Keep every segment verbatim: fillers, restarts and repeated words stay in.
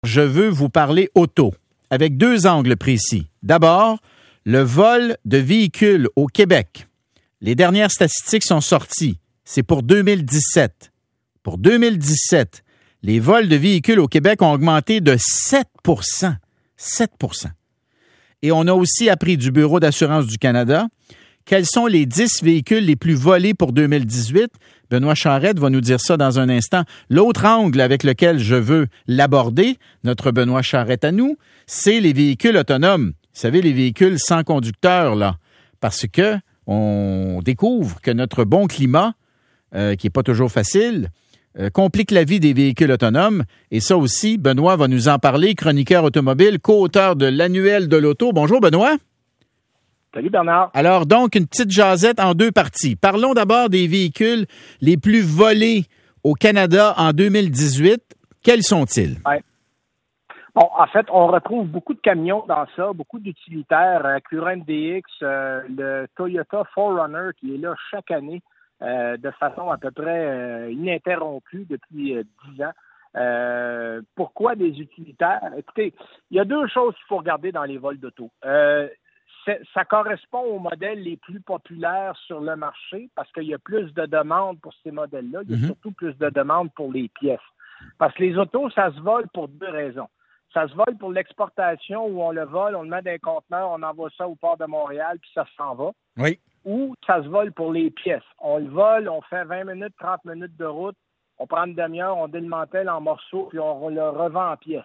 Je veux vous parler auto, avec deux angles précis. D'abord, le vol de véhicules au Québec. Les dernières statistiques sont sorties. C'est pour deux mille dix-sept. Pour deux mille dix-sept, les vols de véhicules au Québec ont augmenté de sept pour cent. sept pour cent. Et on a aussi appris du Bureau d'assurance du Canada quels sont les dix véhicules les plus volés pour deux mille dix-huit. Benoît Charette va nous dire ça dans un instant. L'autre angle avec lequel je veux l'aborder, notre Benoît Charette à nous, c'est les véhicules autonomes. Vous savez, les véhicules sans conducteur, là. Parce que on découvre que notre bon climat, euh, qui n'est pas toujours facile, euh, complique la vie des véhicules autonomes. Et ça aussi, Benoît va nous en parler, chroniqueur automobile, co-auteur de l'Annuel de l'auto. Bonjour, Benoît. Salut Bernard. Alors donc, une petite jasette en deux parties. Parlons d'abord des véhicules les plus volés au Canada en deux mille dix-huit. Quels sont-ils? Ouais. Bon, en fait, on retrouve beaucoup de camions dans ça, beaucoup d'utilitaires, Acura M D X, euh, le Toyota four runner qui est là chaque année euh, de façon à peu près euh, ininterrompue depuis euh, dix ans. Euh, pourquoi des utilitaires? Écoutez, il y a deux choses qu'il faut regarder dans les vols d'auto. Euh, Ça correspond aux modèles les plus populaires sur le marché parce qu'il y a plus de demandes pour ces modèles-là. Il y a mm-hmm. surtout plus de demandes pour les pièces. Parce que les autos, ça se vole pour deux raisons. Ça se vole pour l'exportation où on le vole, on le met dans un conteneur, on envoie ça au port de Montréal, puis ça s'en va. Oui. Ou ça se vole pour les pièces. On le vole, on fait vingt minutes, trente minutes de route, on prend une demi-heure, on démantèle en morceaux, puis on le revend en pièces.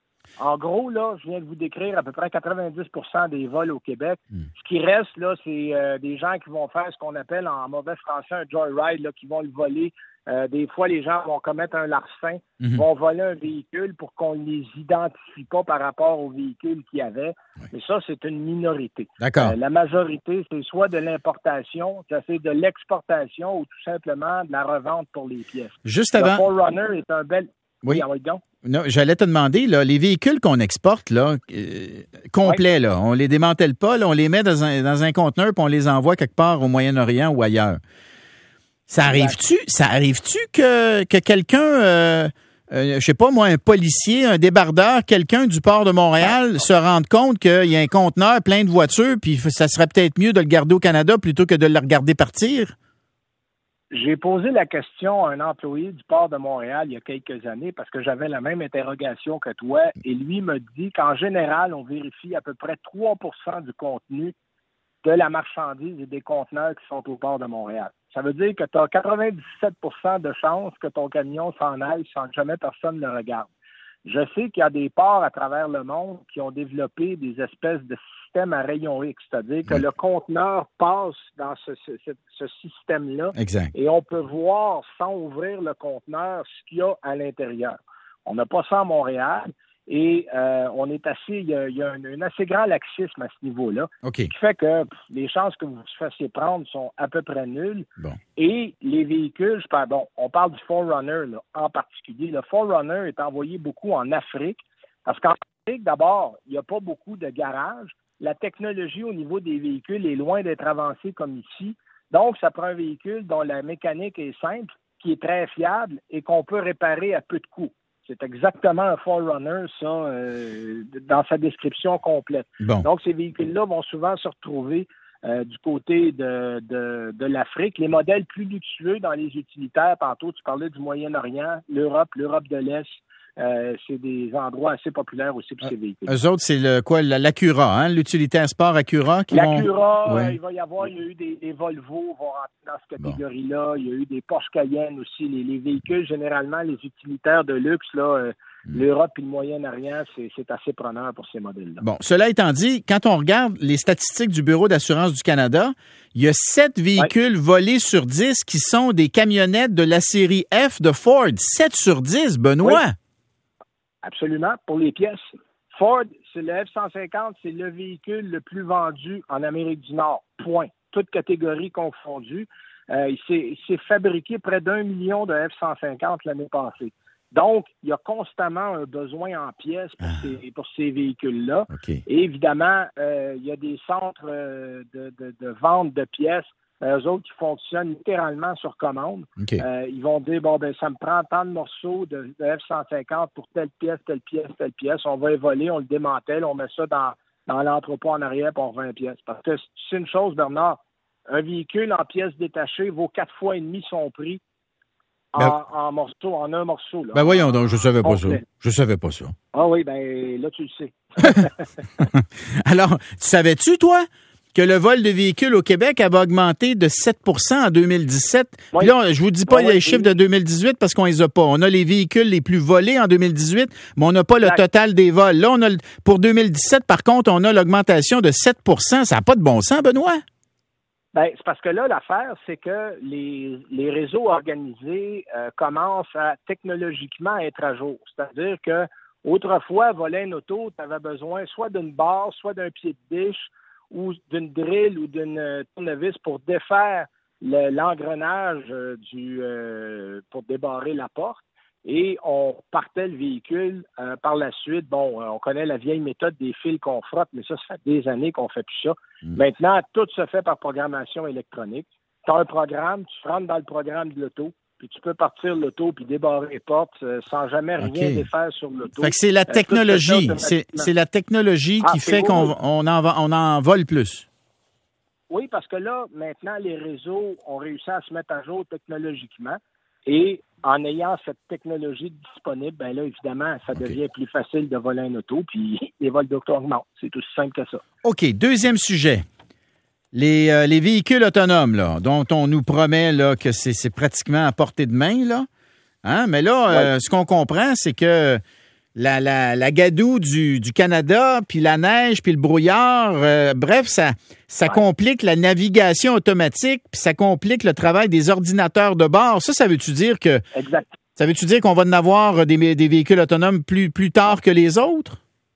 En gros, là, je viens de vous décrire à peu près quatre-vingt-dix pour cent des vols au Québec. Mm. Ce qui reste, là, c'est euh, des gens qui vont faire ce qu'on appelle en mauvais français un joyride, là, qui vont le voler. Euh, des fois, les gens vont commettre un larcin, mm-hmm. vont voler un véhicule pour qu'on ne les identifie pas par rapport au véhicule qu'il y avait. Oui. Mais ça, c'est une minorité. D'accord. Euh, la majorité, c'est soit de l'importation, c'est de l'exportation ou tout simplement de la revente pour les pièces. Juste avant... Le four runner est un bel... Oui. Oui, donc. Non, j'allais te demander, là, les véhicules qu'on exporte, là, euh, complets, oui. là, on les démantèle pas, là, on les met dans un, dans un conteneur puis on les envoie quelque part au Moyen-Orient ou ailleurs. Ça arrive-tu, ça arrive-tu que, que quelqu'un, euh, euh, je sais pas moi, un policier, un débardeur, quelqu'un du port de Montréal ah. se rende compte qu'il y a un conteneur plein de voitures puis ça serait peut-être mieux de le garder au Canada plutôt que de le regarder partir? J'ai posé la question à un employé du port de Montréal il y a quelques années parce que j'avais la même interrogation que toi et lui me dit qu'en général, on vérifie à peu près trois pour cent du contenu de la marchandise et des conteneurs qui sont au port de Montréal. Ça veut dire que tu as quatre-vingt-dix-sept pour cent de chances que ton camion s'en aille sans que jamais personne ne le regarde. Je sais qu'il y a des ports à travers le monde qui ont développé des espèces de systèmes à rayon X, c'est-à-dire que oui. le conteneur passe dans ce, ce, ce, ce système-là exact. Et on peut voir sans ouvrir le conteneur ce qu'il y a à l'intérieur. On n'a pas ça à Montréal et euh, on est assez, il y a, il y a un, un assez grand laxisme à ce niveau-là, okay. ce qui fait que pff, les chances que vous vous fassiez prendre sont à peu près nulles. Bon. Et les véhicules, je parle, bon, on parle du four runner là, en particulier. Le four runner est envoyé beaucoup en Afrique parce qu'en Afrique, d'abord, il n'y a pas beaucoup de garages. La technologie au niveau des véhicules est loin d'être avancée comme ici. Donc, ça prend un véhicule dont la mécanique est simple, qui est très fiable et qu'on peut réparer à peu de coûts. C'est exactement un four runner, ça, euh, dans sa description complète. Bon. Donc, ces véhicules-là vont souvent se retrouver euh, du côté de, de, de l'Afrique. Les modèles plus luxueux dans les utilitaires, tantôt, tu parlais du Moyen-Orient, l'Europe, l'Europe de l'Est. Euh, c'est des endroits assez populaires aussi pour ces véhicules. Eux autres, c'est le quoi, l'Acura, hein, l'utilitaire sport Acura qui L'Acura, vont... euh, ouais. il va y avoir, il y a eu des, des Volvo vont rentrer dans cette catégorie-là. Bon. Il y a eu des Porsche Cayenne aussi. Les, les véhicules, généralement, les utilitaires de luxe, là, euh, mm. l'Europe et le Moyen-Orient, c'est, c'est assez preneur pour ces modèles-là. Bon, cela étant dit, quand on regarde les statistiques du Bureau d'assurance du Canada, il y a sept véhicules ouais. volés sur dix qui sont des camionnettes de la série F de Ford. sept sur dix, Benoît! Oui. Absolument, pour les pièces. Ford, c'est le F cent cinquante, c'est le véhicule le plus vendu en Amérique du Nord. Point. Toutes catégories confondues. Euh, il, s'est, il s'est fabriqué près d'un million de F cent cinquante l'année passée. Donc, il y a constamment un besoin en pièces pour, ah. ces, pour ces véhicules-là. Okay. Et évidemment, euh, il y a des centres euh, de, de, de vente de pièces eux autres qui fonctionnent littéralement sur commande. Okay. Euh, ils vont dire, bon, ben ça me prend tant de morceaux de, de F cent cinquante pour telle pièce, telle pièce, telle pièce. On va évoler, on le démantèle, on met ça dans, dans l'entrepôt en arrière, puis on revend une pièce. Parce que c'est une chose, Bernard, un véhicule en pièces détachées vaut quatre fois et demi son prix en, ben, en morceaux, en un morceau. Là, ben voyons donc, je savais pas complet. ça. Je savais pas ça. Ah oui, ben là, tu le sais. Alors, savais-tu, toi, que le vol de véhicules au Québec avait augmenté de sept pour cent en deux mille dix-sept. Oui. Puis là, je vous dis pas oui, les oui, chiffres oui. de deux mille dix-huit parce qu'on les a pas. On a les véhicules les plus volés en deux mille dix-huit, mais on n'a pas exact. Le total des vols. Là, on a pour deux mille dix-sept, par contre, on a l'augmentation de sept pour cent. Ça n'a pas de bon sens, Benoît? Ben, c'est parce que là, l'affaire, c'est que les, les réseaux organisés euh, commencent à technologiquement être à jour. C'est-à-dire que autrefois, voler une auto, tu avais besoin soit d'une barre, soit d'un pied de biche, ou d'une drill ou d'une tournevis pour défaire le, l'engrenage euh, du euh, pour débarrer la porte. Et on partait le véhicule euh, par la suite. Bon, on connaît la vieille méthode des fils qu'on frotte, mais ça, ça fait des années qu'on fait plus ça. Mmh. Maintenant, tout se fait par programmation électronique. Tu as un programme, tu rentres dans le programme de l'auto, puis tu peux partir l'auto puis débarrer les portes euh, sans jamais rien okay. défaire sur l'auto. Fait que c'est la technologie, euh, c'est, c'est la technologie qui ah, fait qu'on on en, on en vole plus. Oui, parce que là, maintenant, les réseaux ont réussi à se mettre à jour technologiquement et en ayant cette technologie disponible, ben là, évidemment, ça okay. devient plus facile de voler un auto puis les vols d'auto augmentent. C'est aussi simple que ça. OK. Deuxième sujet. Les, euh, les véhicules autonomes, là, dont on nous promet là, que c'est, c'est pratiquement à portée de main, là. Hein? Mais là, ouais. euh, ce qu'on comprend, c'est que la, la, la gadoue du, du Canada, puis la neige, puis le brouillard, euh, bref, ça, ça ouais. complique la navigation automatique, puis ça complique le travail des ordinateurs de bord. Ça, ça veut-tu dire que... Exact. Ça veut-tu dire qu'on va en avoir des, des véhicules autonomes plus, plus tard que les autres?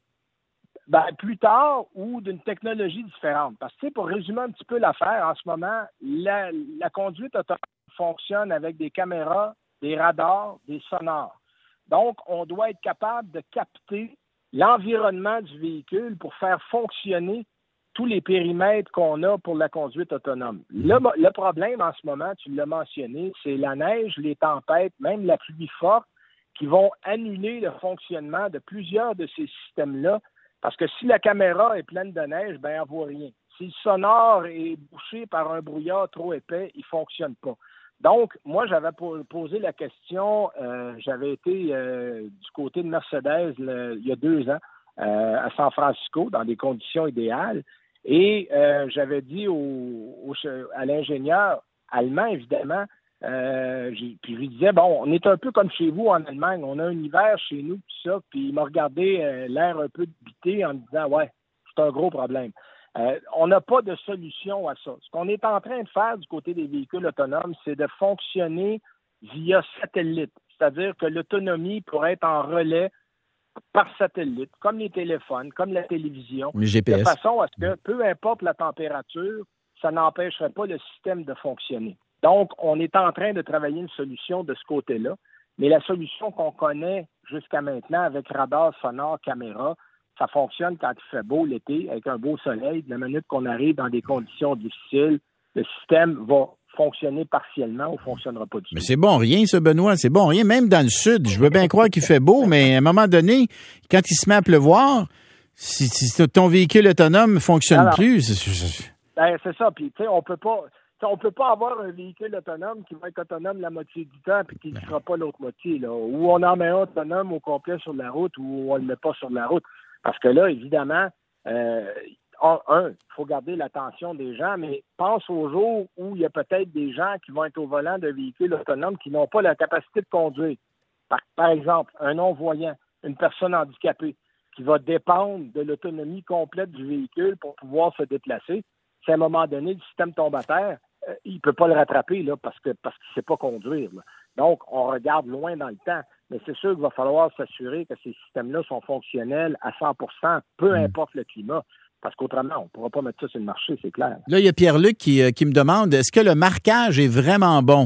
Ben, plus tard ou d'une technologie différente. Parce que, tu sais, pour résumer un petit peu l'affaire, en ce moment, la, la conduite autonome fonctionne avec des caméras, des radars, des sonars. Donc, on doit être capable de capter l'environnement du véhicule pour faire fonctionner tous les périmètres qu'on a pour la conduite autonome. Le, le problème en ce moment, tu l'as mentionné, c'est la neige, les tempêtes, même la pluie forte, qui vont annuler le fonctionnement de plusieurs de ces systèmes-là. Parce que si la caméra est pleine de neige, ben, elle ne voit rien. Si le sonore est bouché par un brouillard trop épais, il ne fonctionne pas. Donc, moi, j'avais posé la question, euh, j'avais été euh, du côté de Mercedes le, il y a deux ans, euh, à San Francisco, dans des conditions idéales, et euh, j'avais dit au, au, à l'ingénieur allemand, évidemment, euh, j'ai, puis je lui disais, bon, on est un peu comme chez vous en Allemagne, on a un hiver chez nous, tout ça, puis il m'a regardé euh, l'air un peu débité en me disant, ouais, c'est un gros problème. Euh, on n'a pas de solution à ça. Ce qu'on est en train de faire du côté des véhicules autonomes, c'est de fonctionner via satellite. C'est-à-dire que l'autonomie pourrait être en relais par satellite, comme les téléphones, comme la télévision, les G P S. De façon à ce que, peu importe la température, ça n'empêcherait pas le système de fonctionner. Donc, on est en train de travailler une solution de ce côté-là, mais la solution qu'on connaît jusqu'à maintenant avec radar, sonore, caméra, ça fonctionne quand il fait beau l'été, avec un beau soleil. De la minute qu'on arrive dans des conditions difficiles, le système va fonctionner partiellement ou ne fonctionnera pas du tout. Mais c'est bon rien, ça, Benoît. C'est bon rien. Même dans le sud, je veux bien croire qu'il fait beau, mais à un moment donné, quand il se met à pleuvoir, si, si ton véhicule autonome ne fonctionne Alors, plus... C'est, ben, c'est ça. Puis, tu sais, on peut pas... On ne peut pas avoir un véhicule autonome qui va être autonome la moitié du temps et qui ne sera pas l'autre moitié. Là. Ou on en met un autonome au complet sur la route ou on ne le met pas sur la route. Parce que là, évidemment, euh, un, il faut garder l'attention des gens, mais pense au jour où il y a peut-être des gens qui vont être au volant d'un véhicule autonome qui n'ont pas la capacité de conduire. Par, par exemple, un non-voyant, une personne handicapée qui va dépendre de l'autonomie complète du véhicule pour pouvoir se déplacer. Si à un moment donné, le système tombe à terre, euh, il ne peut pas le rattraper là, parce que parce qu'il ne sait pas conduire. Là. Donc, on regarde loin dans le temps. Mais c'est sûr qu'il va falloir s'assurer que ces systèmes-là sont fonctionnels à cent pour cent, peu importe le climat. Parce qu'autrement, on ne pourra pas mettre ça sur le marché, c'est clair. Là, il y a Pierre-Luc qui, euh, qui me demande, est-ce que le marquage est vraiment bon?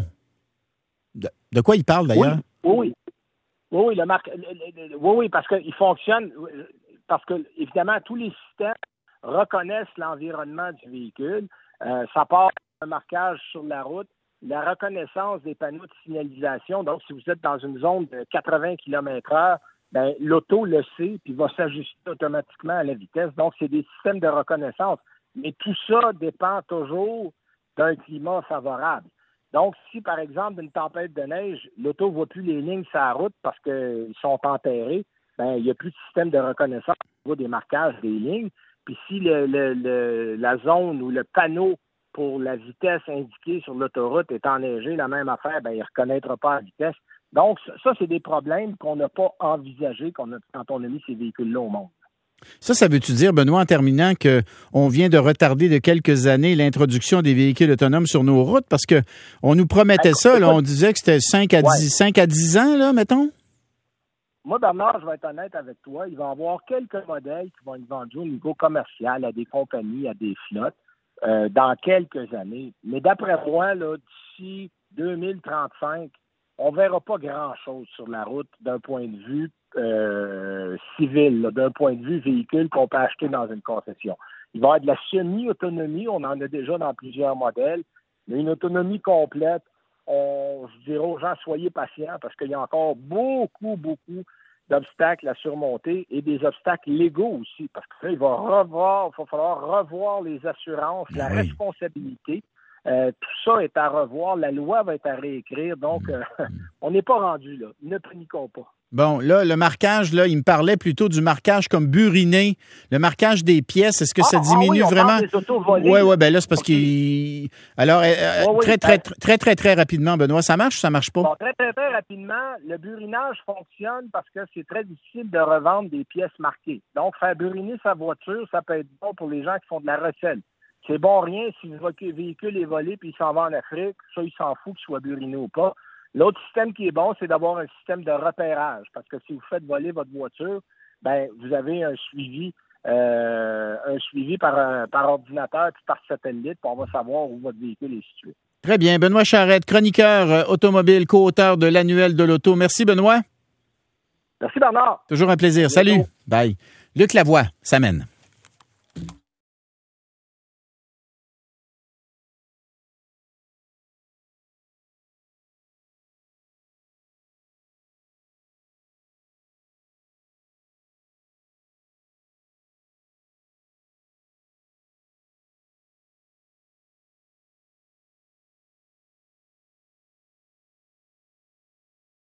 De, de quoi il parle, d'ailleurs? Oui, oui. Oui, oui, le marque, le, le, le, oui, oui, parce qu'il fonctionne, parce que, évidemment, tous les systèmes reconnaissent l'environnement du véhicule. Euh, ça part un marquage sur la route, la reconnaissance des panneaux de signalisation, donc si vous êtes dans une zone de quatre-vingts kilomètres heure, ben, l'auto le sait puis va s'ajuster automatiquement à la vitesse. Donc, c'est des systèmes de reconnaissance. Mais tout ça dépend toujours d'un climat favorable. Donc, si, par exemple, d'une tempête de neige, l'auto ne voit plus les lignes sur la route parce qu'ils sont enterrés, ben, il n'y a plus de système de reconnaissance au niveau des marquages des lignes. Puis si le, le, le, la zone ou le panneau pour la vitesse indiquée sur l'autoroute est enneigé, la même affaire, ben, il ne reconnaîtra pas la vitesse. Donc, ça, c'est des problèmes qu'on n'a pas envisagés quand on a mis ces véhicules-là au monde. Ça, ça veut-tu dire, Benoît, en terminant, qu'on vient de retarder de quelques années l'introduction des véhicules autonomes sur nos routes? Parce que on nous promettait ça, là, on disait que c'était cinq à dix ans, là, mettons? Moi, Bernard, je vais être honnête avec toi, il va y avoir quelques modèles qui vont être vendus au niveau commercial à des compagnies, à des flottes, euh, dans quelques années. Mais d'après moi, là, d'ici deux mille trente-cinq, on ne verra pas grand-chose sur la route d'un point de vue euh, civil, là, d'un point de vue véhicule qu'on peut acheter dans une concession. Il va y avoir de la semi-autonomie, on en a déjà dans plusieurs modèles, mais une autonomie complète, on, je dirais aux gens, soyez patients parce qu'il y a encore beaucoup, beaucoup d'obstacles à surmonter et des obstacles légaux aussi, parce que là, il va revoir, il va falloir revoir les assurances, la oui. responsabilité. Euh, tout ça est à revoir. La loi va être à réécrire. Donc, euh, on n'est pas rendu là. Ne paniquons pas. Bon, là, le marquage, là, il me parlait plutôt du marquage comme buriné. Le marquage des pièces, est-ce que ah, ça diminue ah oui, on vraiment? Parle des autos volées. Oui, oui, ben là, c'est parce okay. qu'il... Alors, euh, oui, très, oui, très, très, très, très, très rapidement, Benoît, ça marche ou ça marche pas? Bon, très, très, très rapidement, le burinage fonctionne parce que c'est très difficile de revendre des pièces marquées. Donc, faire buriner sa voiture, ça peut être bon pour les gens qui font de la recelle. C'est bon rien si le véhicule est volé puis il s'en va en Afrique. Ça, il s'en fout qu'il soit buriné ou pas. L'autre système qui est bon, c'est d'avoir un système de repérage. Parce que si vous faites voler votre voiture, ben vous avez un suivi euh, un suivi par, un, par ordinateur puis par satellite, puis on va savoir où votre véhicule est situé. Très bien. Benoît Charette, chroniqueur euh, automobile, co-auteur de l'Annuel de l'Auto. Merci, Benoît. Merci, Bernard. Toujours un plaisir. Salut. Bye. Luc Lavoie, ça mène.